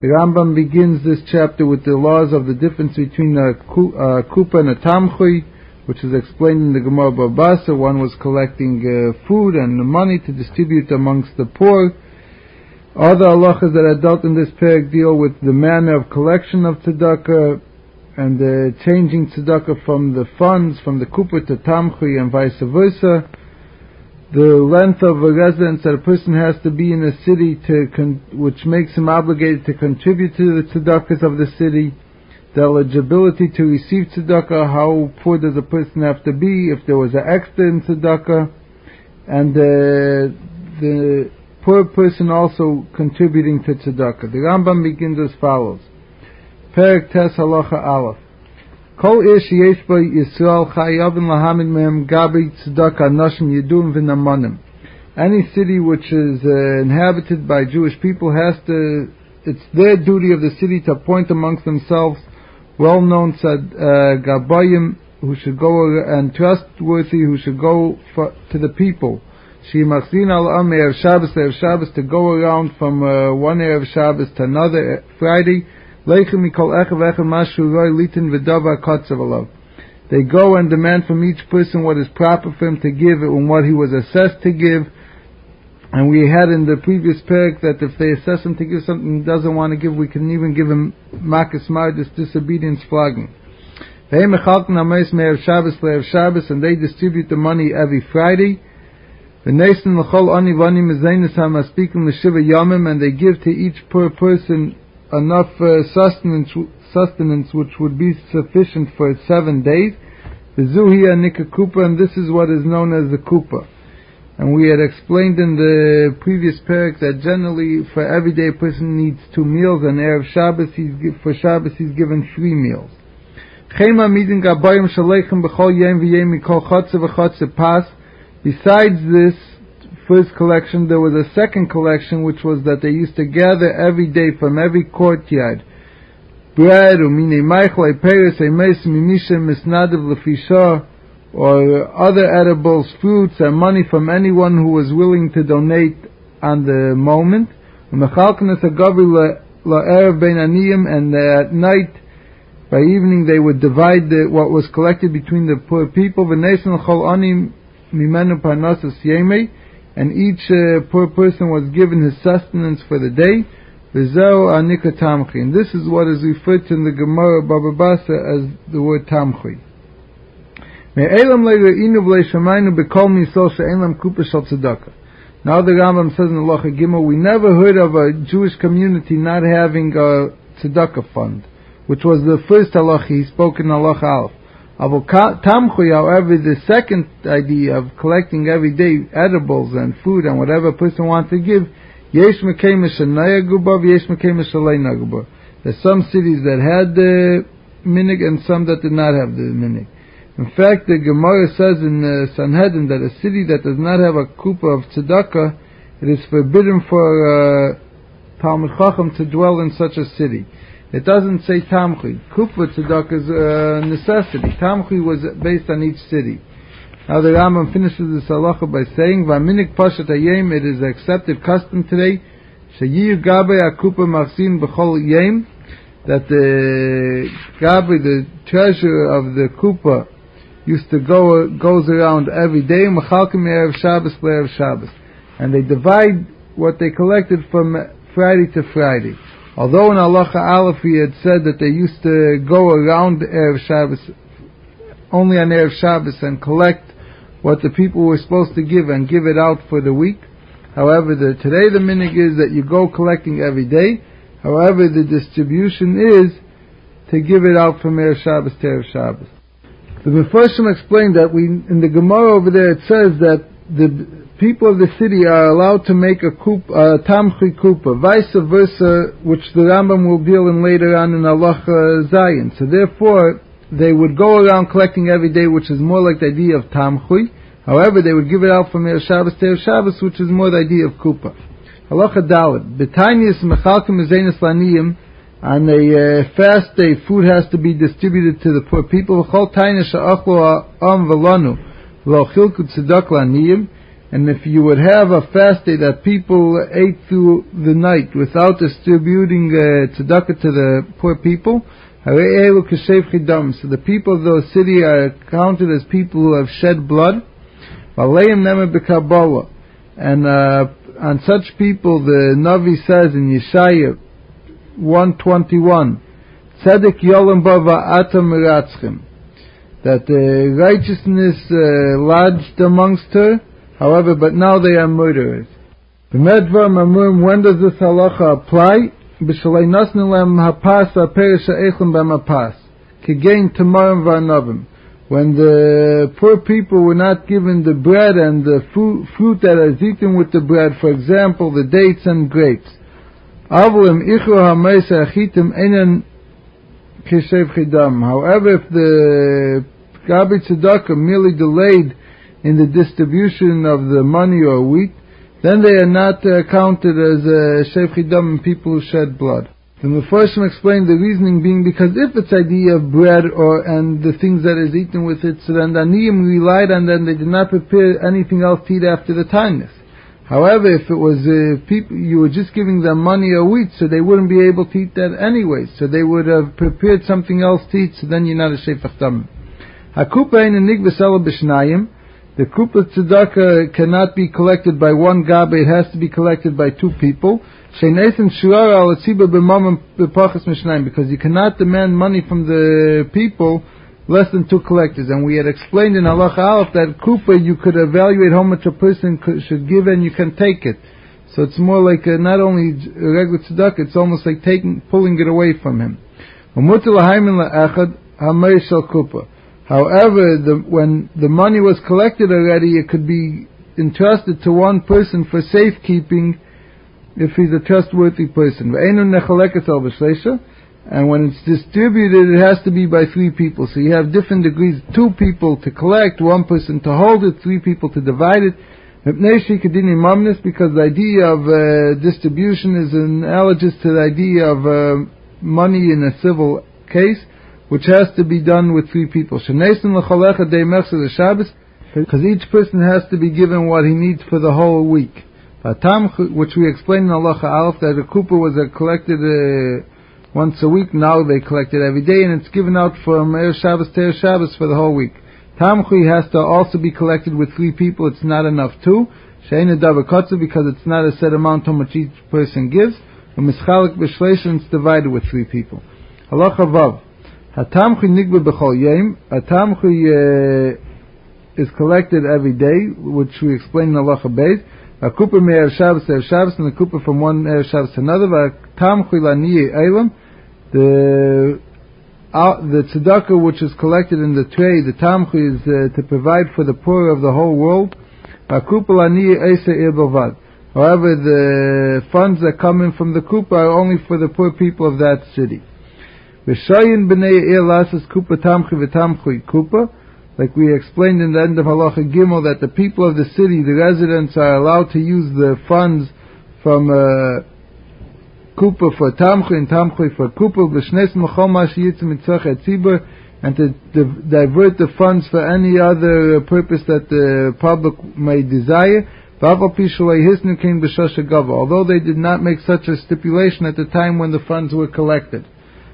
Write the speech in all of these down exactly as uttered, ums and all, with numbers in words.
The Rambam begins this chapter with the laws of the difference between a kupa and a tamchui, which is explained in the Gemara Baba Basra. One was collecting uh, food and money to distribute amongst the poor. Other halachas that are dealt in this parak deal with the manner of collection of tzedakah and uh, changing tzedakah from the funds, from the kupa to tamchui and vice versa. The length of a residence that a person has to be in a city to con- which makes him obligated to contribute to the tzedakahs of the city. The eligibility to receive tzedakah, how poor does a person have to be, if there was an extra in tzedakah, and uh, the poor person also contributing to tzedakah. The Rambam begins as follows. Perek Tes Halacha Aleph. Kol ish yesh bo Yisrael chayavin lahamid mehem gabi tzedakah noshim yidum v'namanim. Any city which is uh, inhabited by Jewish people has to, it's their duty of the city to appoint amongst themselves well-known tzad, uh, gabayim who should go, and trustworthy who should go for, to the people. She machzin al am erev Shabbos erev Shabbos, to go around from uh, one erev Shabbos to another Friday. They go and demand from each person what is proper for him to give and what he was assessed to give. And we had in the previous parak that if they assess him to give something he doesn't want to give, we can even give him makas mardis, disobedience, flogging. And they distribute the money every Friday. And they give to each per person enough uh, sustenance, sustenance which would be sufficient for seven days. The Zuhiya Nika Kupa, and this is what is known as the Kupa. And we had explained in the previous parak that generally for every day a person needs two meals, and Erev Shabbos he's, for Shabbos he's given three meals. Besides this first collection, there was a second collection, which was that they used to gather every day from every courtyard bread, or other edibles, fruits, and money from anyone who was willing to donate on the moment. And at night, by evening, they would divide the, what was collected between the poor people. And each uh, poor person was given his sustenance for the day. And this is what is referred to in the Gemara Baba Basra as the word tamchui. Now the Rambam says in Halacha Gimel, we never heard of a Jewish community not having a tzedakah fund, which was the first halacha he spoke in Halacha Aleph. Tamchui, however, the second idea of collecting every day edibles and food and whatever a person wants to give, yesh mekeimesh nayagubav, yesh mekeimesh nayagubav. There's some cities that had the minig and some that did not have the minig. In fact, the Gemara says in uh, Sanhedrin that a city that does not have a kupa of tzedakah, it is forbidden for uh, Talmid Chacham to dwell in such a city. It doesn't say tamchui. Kupa tzedakah is a necessity. Tamchui was based on each city. Now the Rambam finishes this halacha by saying, "V'aminik pashat hayem." It is accepted custom today, sheyiyu gabei akupa machzin b'chol yem, that the gabei, the treasure of the kupa, used to go goes around every day. Machalkim erev Shabbos le'erev Shabbos, and they divide what they collected from Friday to Friday. Although in Halacha Aleph he had said that they used to go around Erev Shabbos, only on Erev Shabbos, and collect what the people were supposed to give and give it out for the week. However, the, today the minig is that you go collecting every day. However, the distribution is to give it out from Erev Shabbos to Erev Shabbos. The Mefarshim explained that we, in the Gemara over there, it says that the people of the city are allowed to make a kup, uh, tamchui kupa, vice versa, which the Rambam will deal in later on in Halacha Zayin. So therefore, they would go around collecting every day, which is more like the idea of tamchui. However, they would give it out from Erev Shabbos to Erev Shabbos, which is more the idea of kupa. Halacha Dalet. B'tainis mechalkim ezenis laniyim. On a uh, fast day, food has to be distributed to the poor people. V'chol tainish ha'achlo ha'am v'lanu v'lo chilku tzedakah laniyim. And if you would have a fast day that people ate through the night without distributing uh, tzedakah to the poor people, so the people of those city are counted as people who have shed blood. And uh, on such people, the Navi says in Yeshaya one twenty-one, Tzedek yolam bava atam miratzchim, that uh, righteousness uh, lodged amongst her, however, but now they are murderers. When does this halacha apply? When the poor people were not given the bread and the fruit, fruit that is eaten with the bread, for example, the dates and grapes. However, if the garbage tzedakah merely delayed in the distribution of the money or wheat, then they are not uh, counted as uh, shev chidam, people who shed blood. The Mefarshim explained the reasoning being because if it's idea of bread or and the things that is eaten with it, so then the aniyim relied on them, they did not prepare anything else to eat after the timeless. However, if it was uh, people, you were just giving them money or wheat, so they wouldn't be able to eat that anyway. So they would have prepared something else to eat, so then you're not a shev chidam. Hakupa ein nigvas ela b'shnayim. The kupa tzedakah cannot be collected by one gabe, it has to be collected by two people. Because you cannot demand money from the people less than two collectors. And we had explained in Halacha Aleph that kupa you could evaluate how much a person could, should give and you can take it. So it's more like a, not only a regular tzedakah, it's almost like taking, pulling it away from him. However, the, when the money was collected already, it could be entrusted to one person for safekeeping if he's a trustworthy person. And when it's distributed, it has to be by three people. So you have different degrees: two people to collect, one person to hold it, three people to divide it. Because the idea of uh, distribution is analogous to the idea of uh, money in a civil case, which has to be done with three people. Because each person has to be given what he needs for the whole week. Which we explained in Halacha Aleph, that a kupa was uh, collected uh, once a week, now they collect it every day, and it's given out from Erev Shabbos to Erev Shabbos for the whole week. Tamchui has to also be collected with three people, it's not enough too, She'ena Davar Kotzer, because it's not a set amount how much each person gives, and Mischalik B'Shleisha, it's divided with three people. Halacha Vav. Hatamchui nigba b'chol yom. Hatamchui uh, is collected every day, which we explained in Halacha Beis. A kupa me'er Shabbos to Erev Shabbos, and a kupa from one Erev Shabbos to another. Hatamchui laniye eilam. The uh, the tzedakah which is collected in the tray, the tamchui, is uh, to provide for the poor of the whole world. Hakupa laniye eisa ir bavad. However, the funds that come in from the kupa are only for the poor people of that city. V'shayin b'nei ir lasas kupa tamchui v'tamchui kupa. Like we explained in the end of Halacha Gimel, that the people of the city, the residents, are allowed to use the funds from uh, kupa for tamchui and tamchui for kupa, v'shnes mechol ma sheyitzim mitzach etzibur, and to div- divert the funds for any other uh, purpose that the public may desire. Although they did not make such a stipulation at the time when the funds were collected.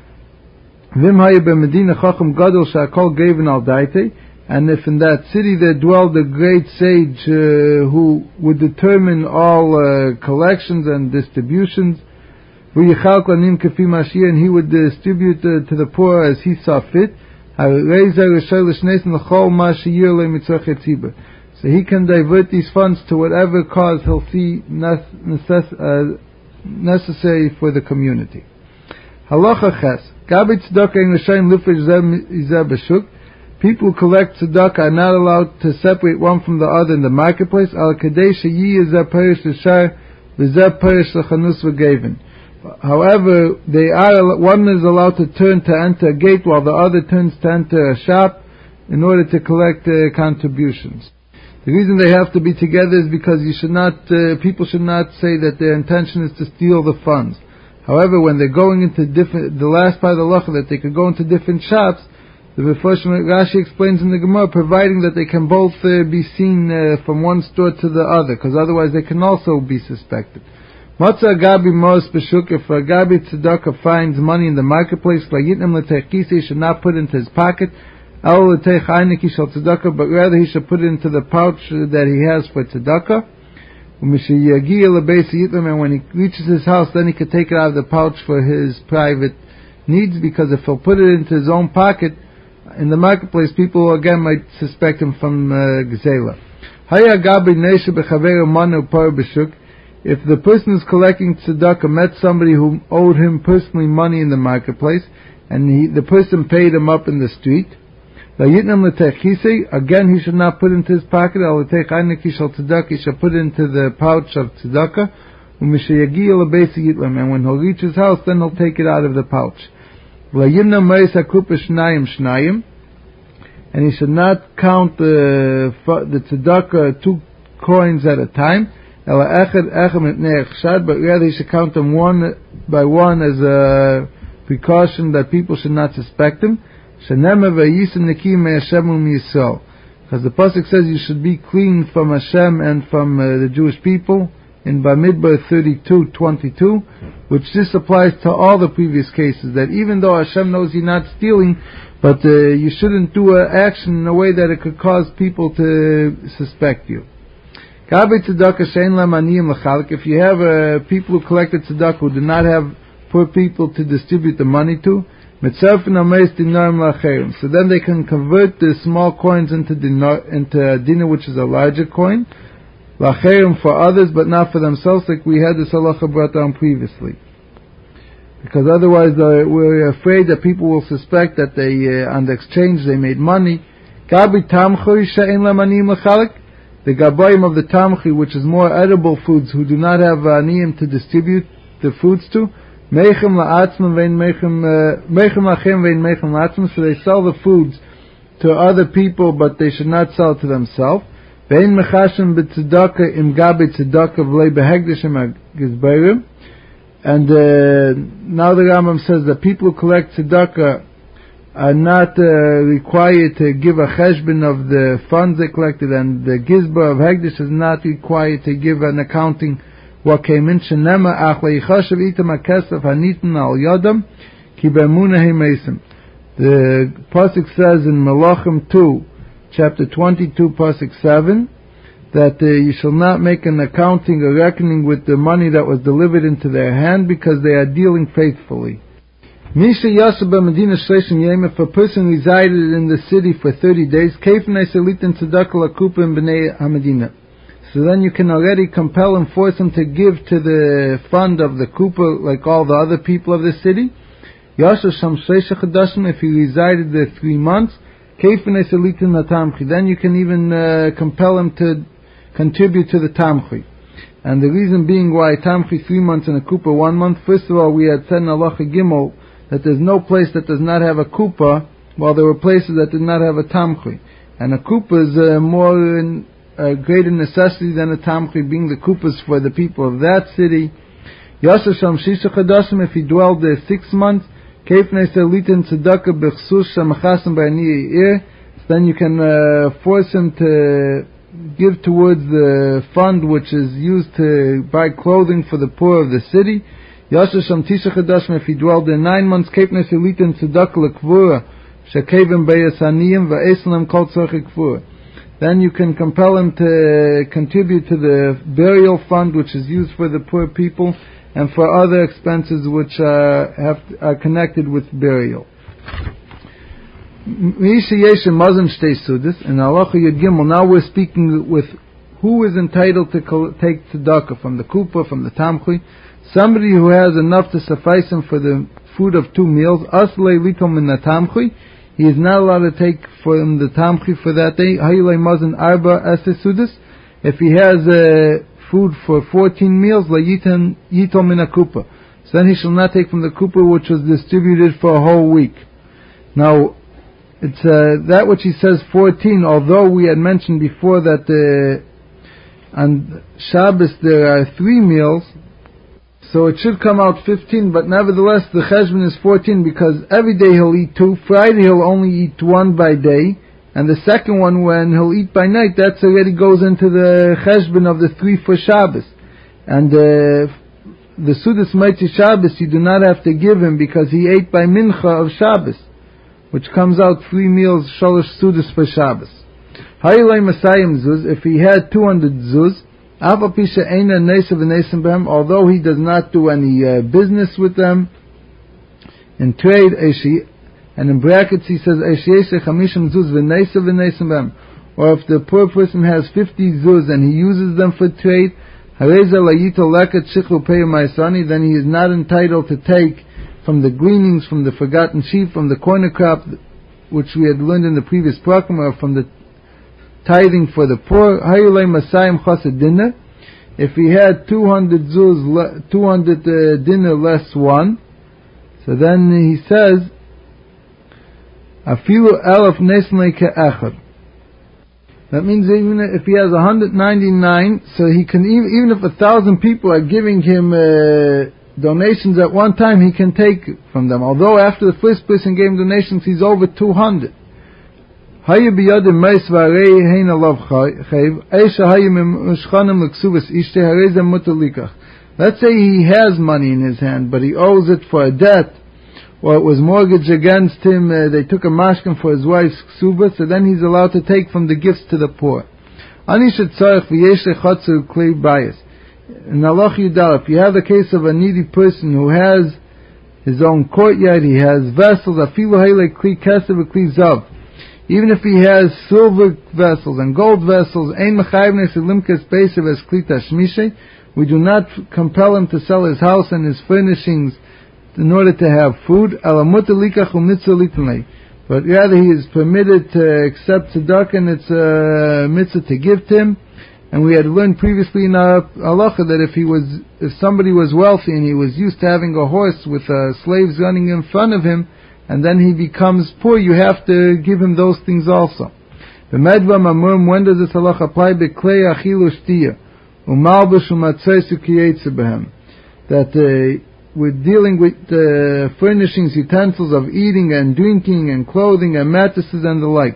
And if in that city there dwelled a great sage uh, who would determine all uh, collections and distributions, and he would distribute uh, to the poor as he saw fit, so he can divert these funds to whatever cause he'll see necess- uh, necessary for the community. Halacha Ches. People who collect tzedakah are not allowed to separate one from the other in the marketplace. However, they are, one is allowed to turn to enter a gate while the other turns to enter a shop in order to collect uh, contributions. The reason they have to be together is because you should not, uh, people should not say that their intention is to steal the funds. However, when they're going into different, the last part of the halacha, that they could go into different shops, The Mefarshim Rashi explains in the Gemara, providing that they can both uh, be seen uh, from one store to the other, because otherwise they can also be suspected. Matzah Gabi Mos B'Shuk, if a Gabi Tzedakah finds money in the marketplace, Layitnim L'Techkisi, he should not put it into his pocket, Al L'Tech Einiki Shal Tzedakah, but rather he should put it into the pouch that he has for Tzedakah. And when he reaches his house, then he could take it out of the pouch for his private needs, because if he'll put it into his own pocket, in the marketplace, people again might suspect him from uh, Gzela. If the person who's collecting tzedakah met somebody who owed him personally money in the marketplace, and he, the person paid him up in the street, again he should not put into his pocket, he should put it into the pouch of tzedakah, and when he'll reach his house, then he'll take it out of the pouch. And he should not count the the tzedakah two coins at a time, but rather he should count them one by one as a precaution that people should not suspect him. Because the pasuk says you should be clean from Hashem and from uh, the Jewish people in Bamidbar thirty-two twenty-two, which this applies to all the previous cases, that even though Hashem knows you're not stealing, but uh, you shouldn't do an action in a way that it could cause people to suspect you. If you have uh, people who collected tzedakah who do not have poor people to distribute the money to, so then they can convert the small coins into dinar, into a dinar, which is a larger coin, for others, but not for themselves, like we had this halacha brought down previously. Because otherwise uh, we're afraid that people will suspect that they, uh, on the exchange, they made money. Gabi tamchui she'en lamanim l'chalik, the gabayim of the tamchi, which is more edible foods, who do not have aniyim to distribute the foods to, meichem la'atzmim vein meichem meichem lachem vein meichem la'atzmim, so they sell the foods to other people, but they should not sell to themselves. Vein mechashim b'tzedakah im gabi tzedakah v'lei behegdishim ha'gizbayrim. And uh, now the Rambam says that people who collect tzedakah are not uh, required to give a cheshbon of the funds they collected, and the gizbar of Hegdish is not required to give an accounting what came in. Shenema ach leichashav itam hakesef hanitin al yadam ki be'emunah mesim. The pasuk says in Malachim two, chapter twenty-two, pasuk seven, that uh, you shall not make an accounting or reckoning with the money that was delivered into their hand, because they are dealing faithfully. Misha Yasab Medina Shleshim Yem, if a person resided in the city for thirty days, Kefnei Selitin Tzedakah Lakupa in Bnei HaMedina. So then you can already compel and force him to give to the fund of the Kupa like all the other people of the city. Yasha Sham Shleisha Chadashim, if he resided there three months, Kefnei Selitin Matamchi, then you can even uh, compel him to contribute to the Tamchi. And the reason being why Tamchi three months and a Kupa one month, first of all, we had said in Halacha Gimel that there's no place that does not have a Kupa, while there were places that did not have a Tamchi. And a Kupa is uh, more in, a greater necessity than a Tamchi, being the Kupas for the people of that city. Yasha Sham Shisha Chadashim, if he dwelled there six months, Kefnei Selitin Tzedakah B'chsus Shamachasim B'ani Ir, then you can uh, force him to give towards the fund which is used to buy clothing for the poor of the city. Yasha Sham Tisha Chadashim, if he dwelled there nine months, Kefnei Selitin Tzedakah L'Kvura Shekevim Be'yasaniyim Va'eslam Kol Tzorchi Kvura. Then you can compel him to contribute to the burial fund which is used for the poor people, and for other expenses which uh, have to, are connected with burial. In Halacha Yud Gimel, now we're speaking with who is entitled to take tzedakah, from the kupa, from the tamchi. Somebody who has enough to suffice him for the food of two meals. Aslei litom in the tamchi, he is not allowed to take from the tamchi for that day. Hayilei mazon arba esesudis. If he has uh, food for fourteen meals, la yitom yitom in a kupa, so then he shall not take from the kupa which was distributed for a whole week. Now, it's uh, that which he says fourteen, although we had mentioned before that uh, on Shabbos there are three meals, so it should come out fifteen, but nevertheless the cheshbon is fourteen because every day he'll eat two. Friday he'll only eat one by day, and the second one when he'll eat by night, that's already goes into the cheshbon of the three for Shabbos. And uh, the Sudas Motzei Shabbos you do not have to give him because he ate by Mincha of Shabbos, which comes out three meals, Shalosh Sudas for Shabbos. Hayilei Masayim Zuz, if he had two hundred Zuz, although he does not do any uh, business with them in trade, and in brackets he says, or if the poor person has fifty zuz and he uses them for trade, then he is not entitled to take from the gleanings, from the forgotten sheep, from the corner crop, which we had learned in the previous program, or from the tithing for the poor. If he had two hundred zuz, two hundred uh, dinner less one, so then he says, Afilu elef nesnei ke'echad. That means even if he has one hundred ninety-nine, so he can, even, even if a thousand people are giving him uh, donations at one time, he can take from them. Although after the first person gave him donations, he's over two hundred. Let's say he has money in his hand, but he owes it for a debt, or it was mortgaged against him, uh, they took a mashkan for his wife's ksuba, so then he's allowed to take from the gifts to the poor. In Halach Yudal, if you have the case of a needy person who has his own courtyard, he has vessels, even if he has silver vessels and gold vessels, we do not compel him to sell his house and his furnishings in order to have food. But rather he is permitted to accept tzedakah, and it's a mitzvah to give to him. And we had learned previously in our halacha that if he was, if somebody was wealthy and he was used to having a horse with uh, slaves running in front of him, and then he becomes poor, you have to give him those things also. When does this halacha apply? That uh, we're dealing with uh, furnishings, utensils of eating and drinking and clothing and mattresses and the like.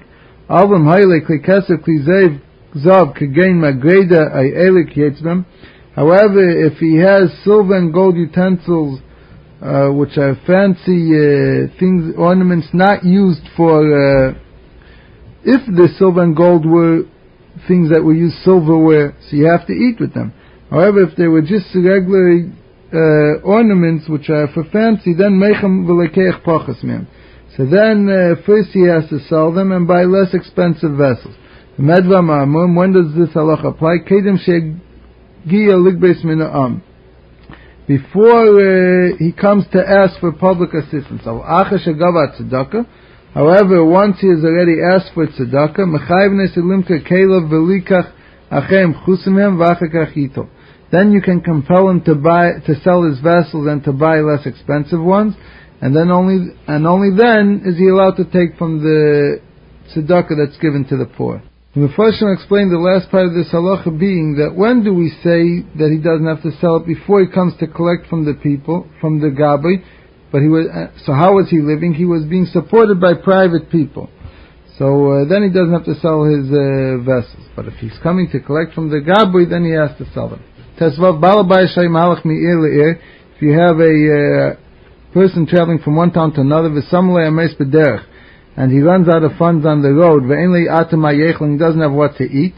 However, if he has silver and gold utensils, Uh, which are fancy uh, things, ornaments not used for, uh, if the silver and gold were things that were used silverware, so you have to eat with them. However, if they were just regular uh, ornaments which are for fancy, then meichem v'lekeich pachas mem. So then uh, first he has to sell them and buy less expensive vessels. Medva ma'amum, when does this halacha apply? Kedem she'gia ligbeis min ha'am. Before uh, he comes to ask for public assistance. However, once he has already asked for tzedakah, then you can compel him to buy, to sell his vessels and to buy less expensive ones, and then only, and only then is he allowed to take from the tzedakah that's given to the poor. The Mepharshim explained the last part of this halacha being that when do we say that he doesn't have to sell it? Before he comes to collect from the people, from the Gabbai, but he was, uh, so how was he living? He was being supported by private people. So uh, then he doesn't have to sell his uh, vessels. But if he's coming to collect from the Gabbai, then he has to sell them. If you have a uh, person traveling from one town to another, and he runs out of funds on the road, he doesn't have what to eat,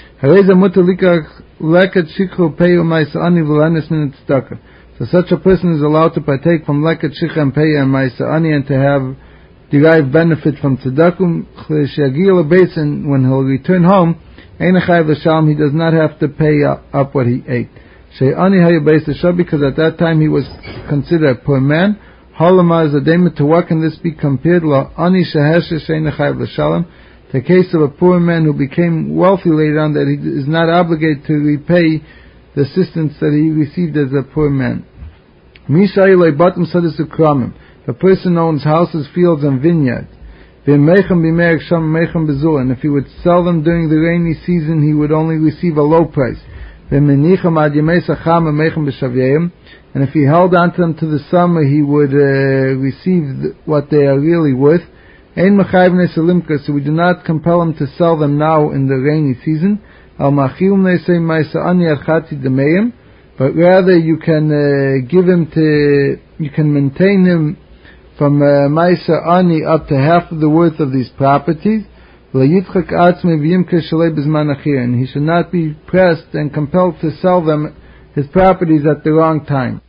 so such a person is allowed to partake from leket shikha and peya and ma'aseh and to have derived benefit from tzedakah. And when he'll return home, he does not have to pay up what he ate, because at that time he was considered a poor man. Halama is a daimah. To what can this be compared? La ani sheheshe she'ein chayav l'shalom. The case of a poor man who became wealthy later on, that he is not obligated to repay the assistance that he received as a poor man. Misha ilay batim sadis ukramim. The person owns houses, fields, and vineyards. And if he would sell them during the rainy season, he would only receive a low price. And if he held on to them to the summer, he would uh, receive what they are really worth. So we do not compel him to sell them now in the rainy season. But rather you can uh, give him to, you can maintain him from Maisa uh, Ani up to half of the worth of these properties. And he should not be pressed and compelled to sell them, his properties, at the wrong time.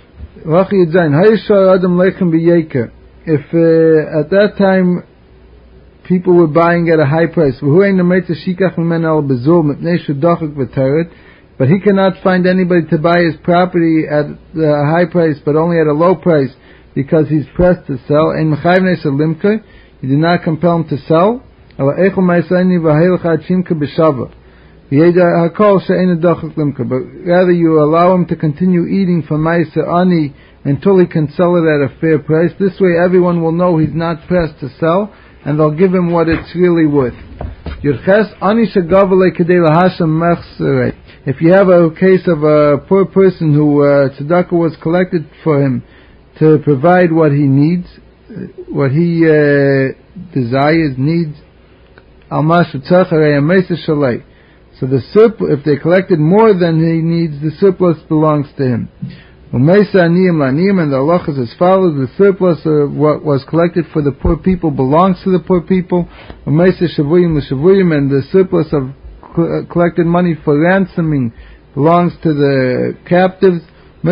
If uh, at that time people were buying at a high price, but he cannot find anybody to buy his property at a high price, but only at a low price because he's pressed to sell, you do not compel him to sell. But rather you allow him to continue eating from Maisa Ani until he can sell it at a fair price. This way everyone will know he's not pressed to sell, and they'll give him what it's really worth. If you have a case of a poor person who uh, tzedakah was collected for him to provide what he needs, what he uh, desires, needs, so the surplus, if they collected more than he needs, the surplus belongs to him. And the halach is as follows: the surplus of what was collected for the poor people belongs to the poor people, and the surplus of collected money for ransoming belongs to the captives.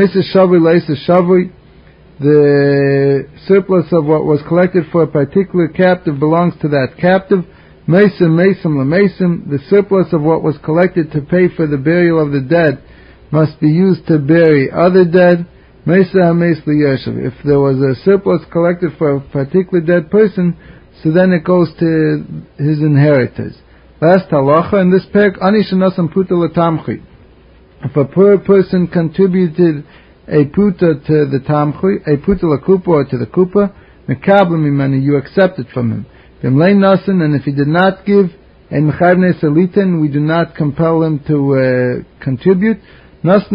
The surplus of what was collected for a particular captive belongs to that captive. Mesim, mesim, lemesim, the surplus of what was collected to pay for the burial of the dead must be used to bury other dead. Mesa hames liyeshav. If there was a surplus collected for a particular dead person, so then it goes to his inheritors. Last halacha in this parak, ani shenasam puta latamchi. If a poor person contributed a puta to the tamchi, a puta lakupa or to the kupa, mekabla mimani, you accept it from him. And if he did not give, and we do not compel him to uh, contribute. If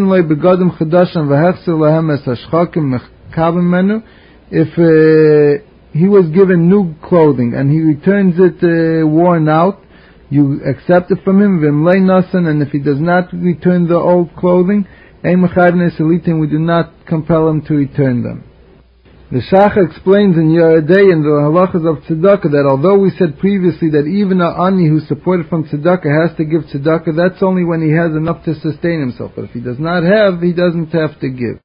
uh, he was given new clothing and he returns it uh, worn out, you accept it from him. And if he does not return the old clothing, we do not compel him to return them. The Shach explains in Yeridei in the halachas of tzedakah that although we said previously that even a ani who's supported from tzedakah has to give tzedakah, that's only when he has enough to sustain himself. But if he does not have, he doesn't have to give.